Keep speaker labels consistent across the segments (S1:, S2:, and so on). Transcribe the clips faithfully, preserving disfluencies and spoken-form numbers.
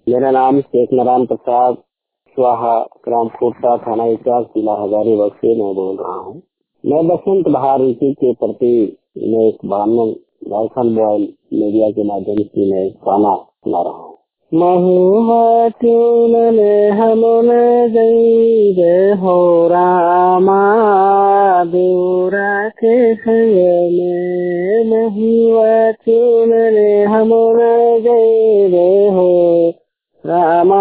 S1: मेरा नाम शेख नारायण प्रसाद स्वाहा, ग्राम खोटा, थाना इचाक, जिला हजारीबाग से मैं बोल रहा हूँ। मैं बसंत बहार ऋतु के प्रति मैं एक बानन झारखंड बॉयल मीडिया के माध्यम से मैं गाना सुना रहा हूँ। महुआ चूनने हमने जैसे हो रामा देवरा के संग में, महुआ चूनने हमने जैसे हो रामा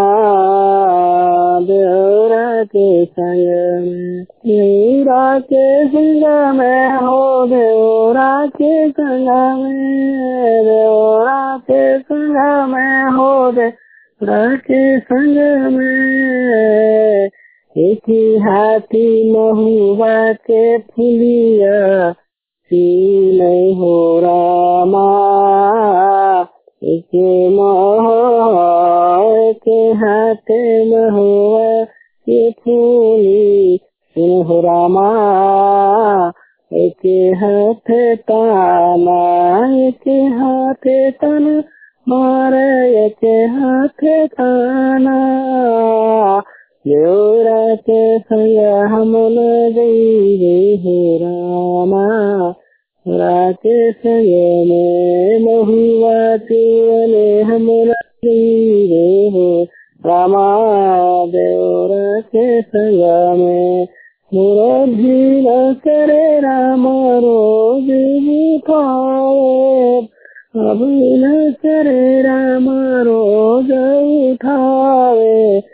S1: देवरा के संग में, देवरा के संग में हो देवरा के संग में, देवरा के संग में हो देवरा के संग में, एक हाथी महुआ के फुलिया सी नहीं हो रामा, एक महुआ के हाथे महुआ के फूली सुन हो रामा, एक हाथ ताना एक हाथ तन मारे, एक हाथ ताना देवरा के संग हम गई हे रामा, राके संग में महुआ चूने हम गई हे रामा, देवरा के संग में मोरा भी न करे राम रोज उठावे, अब न करे राम रोज उठावे,